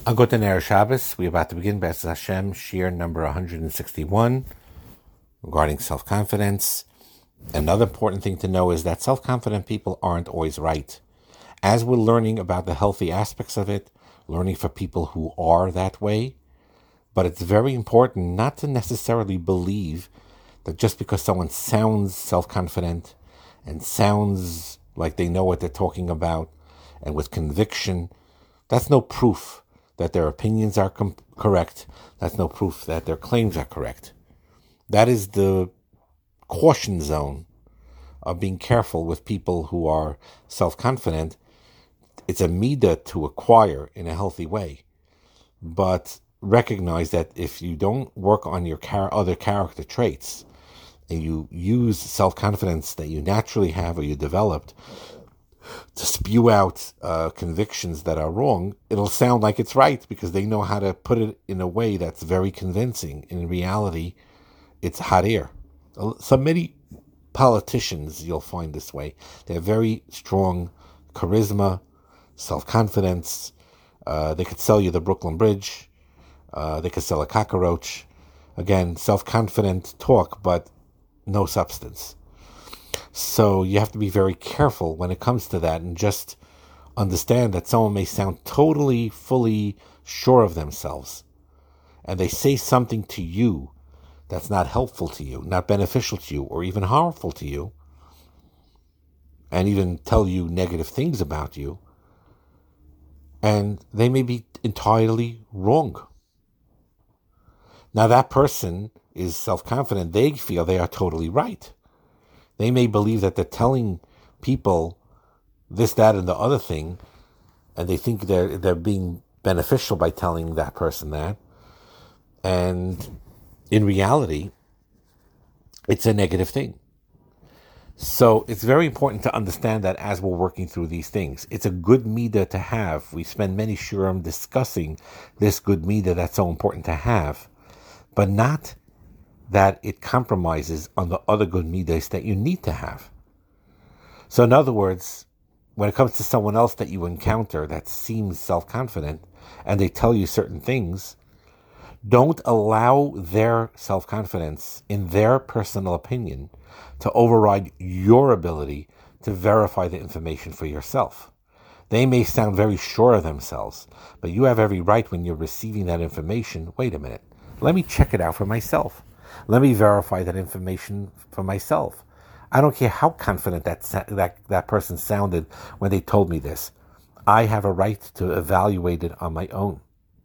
Good Erev Shabbos. We're about to begin B'ezras Hashem, Shir number 161, regarding self-confidence. Another important thing to know is that self-confident people aren't always right. As we're learning about the healthy aspects of it, learning for people who are that way, but it's very important not to necessarily believe that just because someone sounds self-confident and sounds like they know what they're talking about and with conviction, that's no proof that their opinions are correct. That's no proof that their claims are correct. That is the caution zone of being careful with people who are self-confident. It's a midah to acquire in a healthy way. But recognize that if you don't work on your other character traits and you use self-confidence that you naturally have or you developed to spew out convictions that are wrong, it'll sound like it's right because they know how to put it in a way that's very convincing. In reality, it's hot air. So many politicians you'll find this way. They have very strong charisma, self-confidence. They could sell you the Brooklyn Bridge. They could sell a cockroach. Again, self-confident talk, but no substance. So you have to be very careful when it comes to that and just understand that someone may sound totally, fully sure of themselves. And they say something to you that's not helpful to you, not beneficial to you, or even harmful to you, and even tell you negative things about you. And they may be entirely wrong. Now that person is self-confident. They feel they are totally right. They may believe that they're telling people this, that, and the other thing, and they think they're being beneficial by telling that person that. And in reality, it's a negative thing. So it's very important to understand that as we're working through these things. It's a good midah to have. We spend many shurim discussing this good midah that's so important to have, but not that it compromises on the other good midas that you need to have. So in other words, when it comes to someone else that you encounter that seems self-confident and they tell you certain things, don't allow their self-confidence in their personal opinion to override your ability to verify the information for yourself. They may sound very sure of themselves, but you have every right when you're receiving that information. Wait a minute, let me check it out for myself. Let me verify that information for myself. I don't care how confident that person sounded when they told me this. I have a right to evaluate it on my own.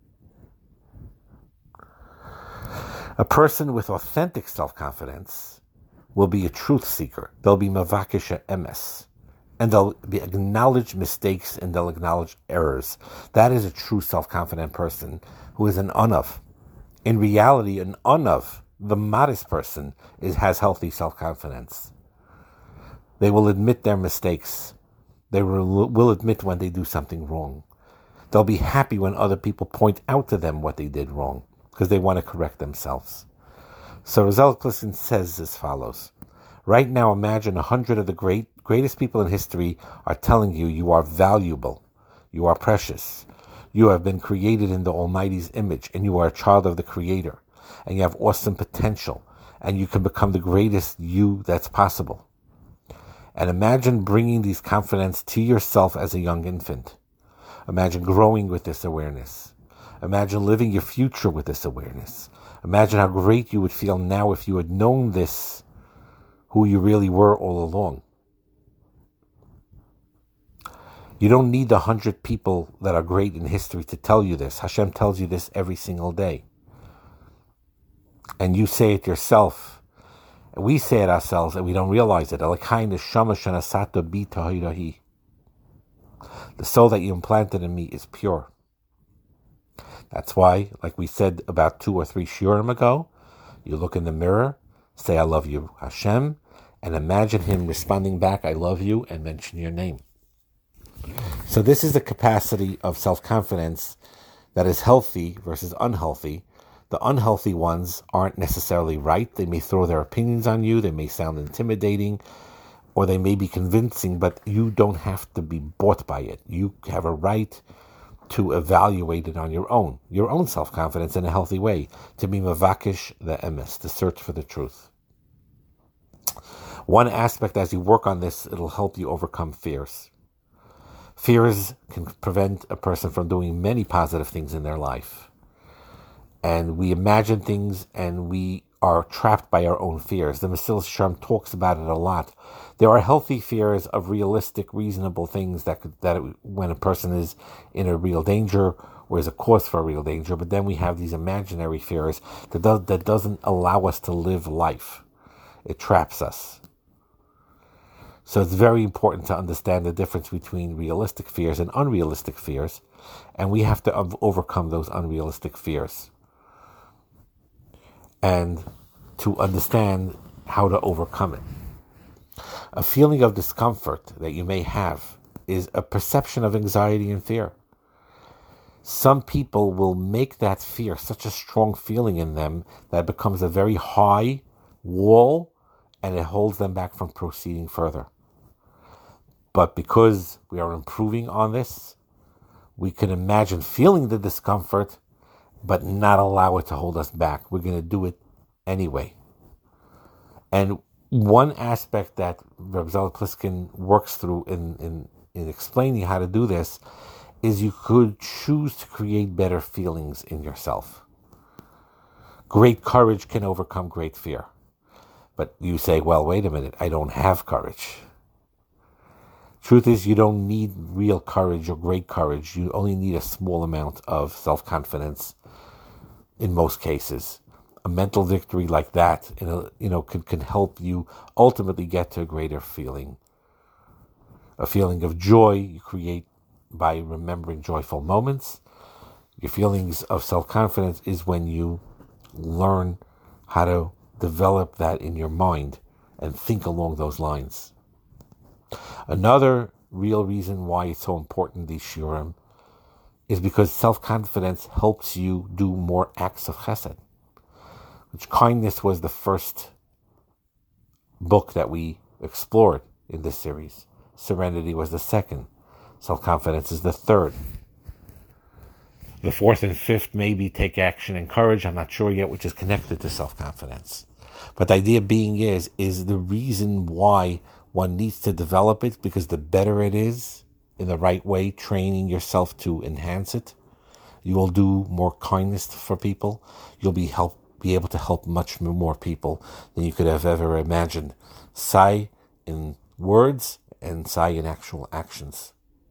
A person with authentic self-confidence will be a truth seeker. They'll be mavakisha emes. And they'll acknowledge mistakes and they'll acknowledge errors. That is a true self-confident person who is an unav. In reality, an unav, the modest person, has healthy self-confidence. They will admit their mistakes. They will admit when they do something wrong. They'll be happy when other people point out to them what they did wrong because they want to correct themselves. So Rozal Kliskin says as follows. Right now, imagine 100 of the greatest people in history are telling you you are valuable, you are precious, you have been created in the Almighty's image, and you are a child of the Creator, and you have awesome potential, and you can become the greatest you that's possible. And imagine bringing these confidence to yourself as a young infant. Imagine growing with this awareness. Imagine living your future with this awareness. Imagine how great you would feel now if you had known this, who you really were all along. You don't need the 100 people that are great in history to tell you this. Hashem tells you this every single day. And you say it yourself. We say it ourselves and we don't realize it. The soul that you implanted in me is pure. That's why, like we said about 2 or 3 shiurim ago, you look in the mirror, say, I love you, Hashem, and imagine him responding back, I love you, and mention your name. So this is the capacity of self-confidence that is healthy versus unhealthy. The unhealthy ones aren't necessarily right. They may throw their opinions on you. They may sound intimidating, or they may be convincing, but you don't have to be bought by it. You have a right to evaluate it on your own self-confidence in a healthy way, to be mavakish the emes, to search for the truth. One aspect as you work on this, it'll help you overcome fears. Fears can prevent a person from doing many positive things in their life. And we imagine things and we are trapped by our own fears. The Mesilas Yesharim talks about it a lot. There are healthy fears of realistic, reasonable things that when a person is in a real danger or is a cause for a real danger, but then we have these imaginary fears that doesn't allow us to live life. It traps us. So it's very important to understand the difference between realistic fears and unrealistic fears, and we have to overcome those unrealistic fears. And to understand how to overcome it. A feeling of discomfort that you may have is a perception of anxiety and fear. Some people will make that fear such a strong feeling in them that it becomes a very high wall and it holds them back from proceeding further. But because we are improving on this, we can imagine feeling the discomfort but not allow it to hold us back. We're going to do it anyway. And one aspect that Reb Zalman Pliskin works through in explaining how to do this is you could choose to create better feelings in yourself. Great courage can overcome great fear. But you say, well, wait a minute, I don't have courage. Truth is, you don't need real courage or great courage. You only need a small amount of self-confidence in most cases. A mental victory like that, can help you ultimately get to a greater feeling. A feeling of joy you create by remembering joyful moments. Your feelings of self-confidence is when you learn how to develop that in your mind and think along those lines. Another real reason why it's so important, these shiurim, is because self-confidence helps you do more acts of chesed. Which kindness was the first book that we explored in this series. Serenity was the second. Self-confidence is the third. The fourth and fifth maybe take action and courage. I'm not sure yet, which is connected to self-confidence. But the idea being is the reason why one needs to develop it, because the better it is in the right way, training yourself to enhance it, you will do more kindness for people. You'll be able to help much more people than you could have ever imagined. Sai in words and sai in actual actions.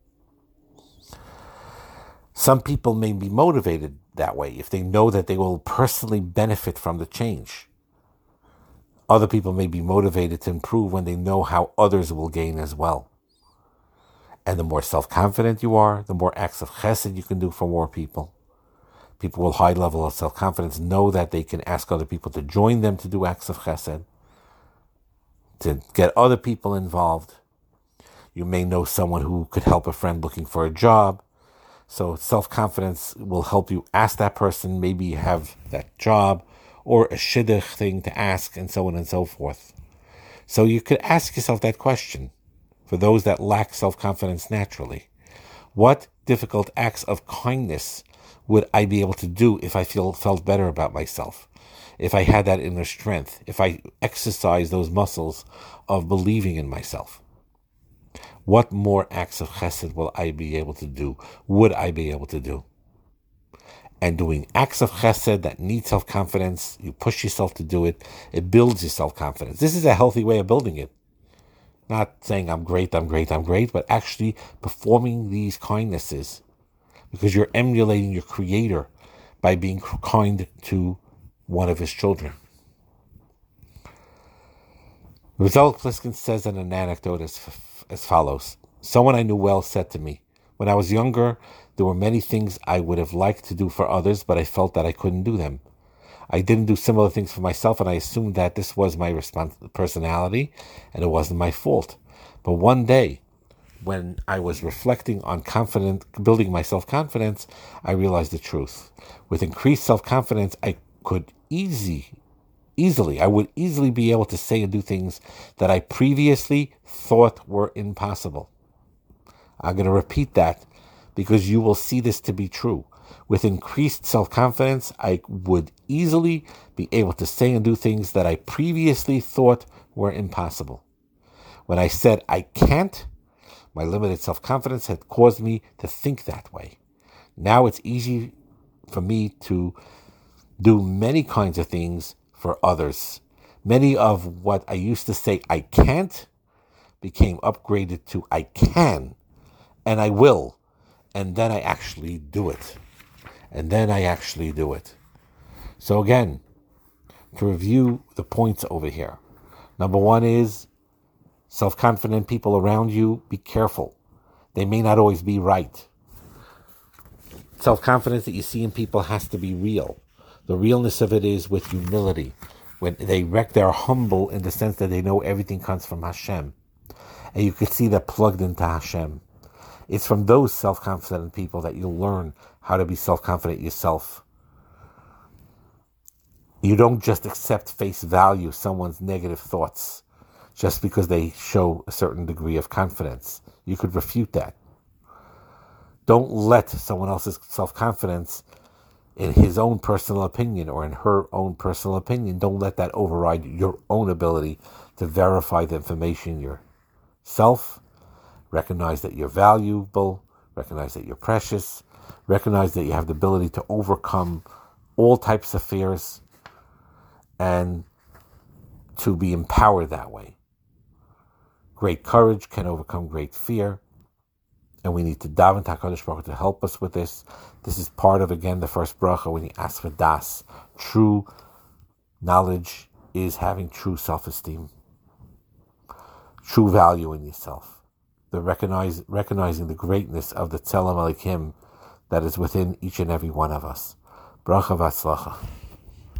Some people may be motivated that way if they know that they will personally benefit from the change. Other people may be motivated to improve when they know how others will gain as well. And the more self-confident you are, the more acts of chesed you can do for more people. People with high level of self-confidence know that they can ask other people to join them to do acts of chesed, to get other people involved. You may know someone who could help a friend looking for a job. So self-confidence will help you ask that person, maybe you have that job, or a shidduch thing to ask, and so on and so forth. So you could ask yourself that question, for those that lack self-confidence naturally. What difficult acts of kindness would I be able to do if I felt better about myself? If I had that inner strength? If I exercised those muscles of believing in myself? What more acts of chesed will I be able to do? Would I be able to do? And doing acts of chesed that need self-confidence, you push yourself to do it, it builds your self-confidence. This is a healthy way of building it. Not saying I'm great, but actually performing these kindnesses because you're emulating your Creator by being kind to one of His children. Reb Zalman Pliskin says in an anecdote as follows. Someone I knew well said to me, when I was younger, there were many things I would have liked to do for others, but I felt that I couldn't do them. I didn't do similar things for myself, and I assumed that this was my personality, and it wasn't my fault. But one day, when I was reflecting on building my self-confidence, I realized the truth. With increased self-confidence, I would easily be able to say and do things that I previously thought were impossible. I'm going to repeat that. because you will see this to be true. With increased self-confidence, I would easily be able to say and do things that I previously thought were impossible. When I said I can't, my limited self-confidence had caused me to think that way. Now it's easy for me to do many kinds of things for others. Many of what I used to say I can't became upgraded to I can, and I will, and then I actually do it. So again, to review the points over here. Number one is self-confident people around you, be careful. They may not always be right. Self-confidence that you see in people has to be real. The realness of it is with humility. When they're humble in the sense that they know everything comes from Hashem. And you can see that plugged into Hashem. It's from those self-confident people that you'll learn how to be self-confident yourself. You don't just accept face value someone's negative thoughts just because they show a certain degree of confidence. You could refute that. Don't let someone else's self-confidence in his own personal opinion or in her own personal opinion, don't let that override your own ability to verify the information yourself. Recognize that you're valuable. Recognize that you're precious. Recognize that you have the ability to overcome all types of fears and to be empowered that way. Great courage can overcome great fear. And we need to daven to HaKadosh Baruch Hu to help us with this. This is part of, again, the first bracha when you ask for das. True knowledge is having true self-esteem. True value in yourself. Recognizing the greatness of the Tzelem Elokim that is within each and every one of us. Bracha v'atzlacha.